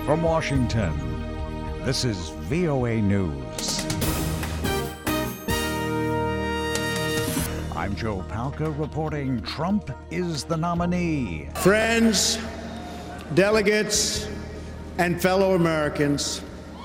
From Washington, this is VOA News. I'm Joe Palca reporting Trump is the nominee. Friends, delegates, and fellow Americans,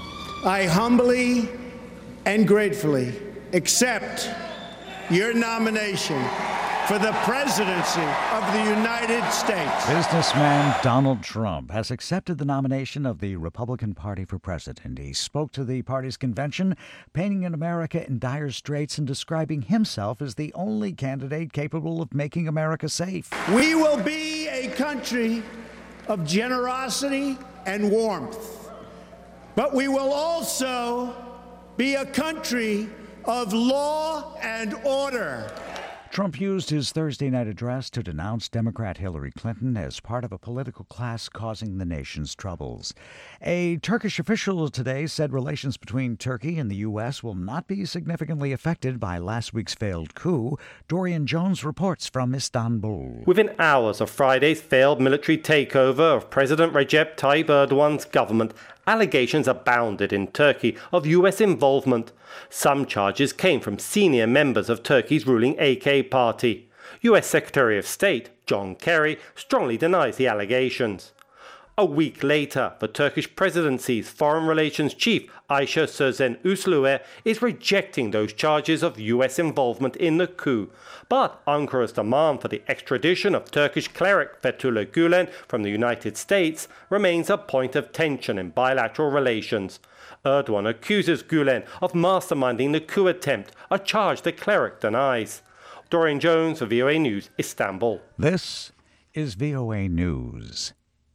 I humbly and gratefully accept your nomination for the presidency of the United States. Businessman Donald Trump has accepted the nomination of the Republican Party for president. He spoke to the party's convention, painting an America in dire straits and describing himself as the only candidate capable of making America safe. We will be a country of generosity and warmth, but we will also be a country of law and order. Trump used his Thursday night address to denounce Democrat Hillary Clinton as part of a political class causing the nation's troubles. A Turkish official today said relations between Turkey and the U.S. will not be significantly affected by last week's failed coup. Dorian Jones reports from Istanbul. Within hours of Friday's failed military takeover of President Recep Tayyip Erdogan's government, allegations abounded in Turkey of U.S. involvement. Some charges came from senior members of Turkey's ruling AK party. U.S. Secretary of State John Kerry strongly denies the allegations. A week later, the Turkish presidency's foreign relations chief Ayşe Sözen Usluer is rejecting those charges of U.S. involvement in the coup. But Ankara's demand for the extradition of Turkish cleric Fethullah Gülen from the United States remains a point of tension in bilateral relations. Erdogan accuses Gülen of masterminding the coup attempt, a charge the cleric denies. Dorian Jones for VOA News, Istanbul. This is VOA News.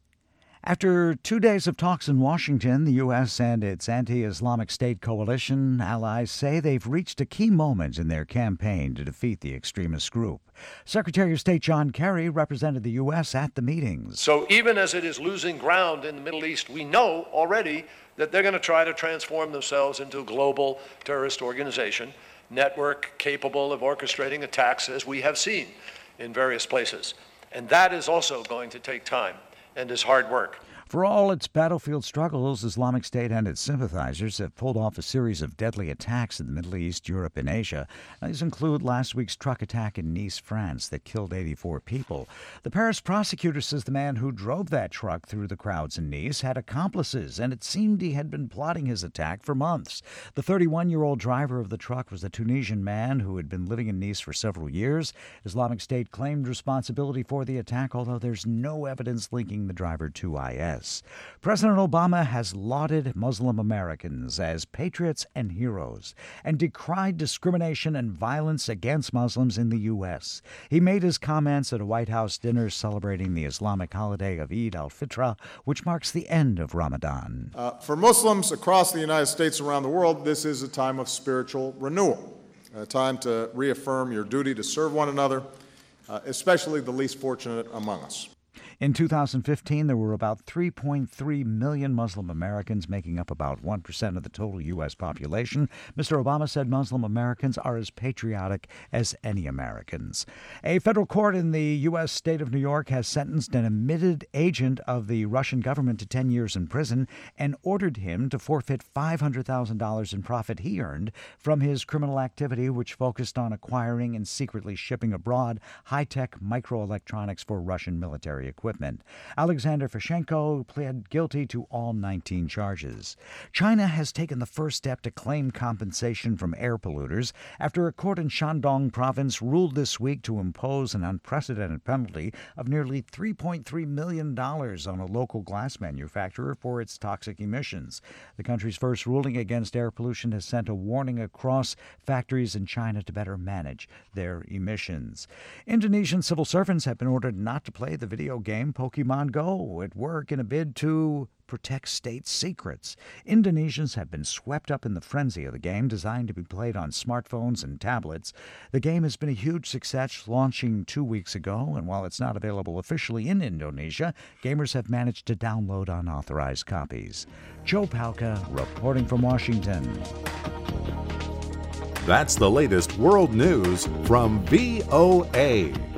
After 2 days of talks in Washington, the U.S. and its anti-Islamic State coalition allies say they've reached a key moment in their campaign to defeat the extremist group. Secretary of State John Kerry represented the U.S. at the meetings. So even as it is losing ground in the Middle East, we know already that they're going to try to transform themselves into a global terrorist organization, network capable of orchestrating attacks, as we have seen in various places. And that is also going to take time and is hard work. For all its battlefield struggles, Islamic State and its sympathizers have pulled off a series of deadly attacks in the Middle East, Europe, and Asia. These include last week's truck attack in Nice, France, that killed 84 people. The Paris prosecutor says the man who drove that truck through the crowds in Nice had accomplices, and it seemed he had been plotting his attack for months. The 31-year-old driver of the truck was a Tunisian man who had been living in Nice for several years. Islamic State claimed responsibility for the attack, although there's no evidence linking the driver to IS. President Obama has lauded Muslim Americans as patriots and heroes and decried discrimination and violence against Muslims in the U.S. He made his comments at a White House dinner celebrating the Islamic holiday of Eid al-Fitr, which marks the end of Ramadan. For Muslims across the United States and around the world, this is a time of spiritual renewal, a time to reaffirm your duty to serve one another, especially the least fortunate among us. In 2015, there were about 3.3 million Muslim Americans, making up about 1% of the total U.S. population. Mr. Obama said Muslim Americans are as patriotic as any Americans. A federal court in the U.S. state of New York has sentenced an admitted agent of the Russian government to 10 years in prison and ordered him to forfeit $500,000 in profit he earned from his criminal activity, which focused on acquiring and secretly shipping abroad high-tech microelectronics for Russian military equipment. Alexander Fishenko pled guilty to all 19 charges. China has taken the first step to claim compensation from air polluters after a court in Shandong province ruled this week to impose an unprecedented penalty of nearly $3.3 million on a local glass manufacturer for its toxic emissions. The country's first ruling against air pollution has sent a warning across factories in China to better manage their emissions. Indonesian civil servants have been ordered not to play the video game Pokemon Go at work in a bid to protect state secrets. Indonesians have been swept up in the frenzy of the game, designed to be played on smartphones and tablets. The game has been a huge success, launching 2 weeks ago, and while it's not available officially in Indonesia, gamers have managed to download unauthorized copies. Joe Palca reporting from Washington. That's the latest world news from VOA.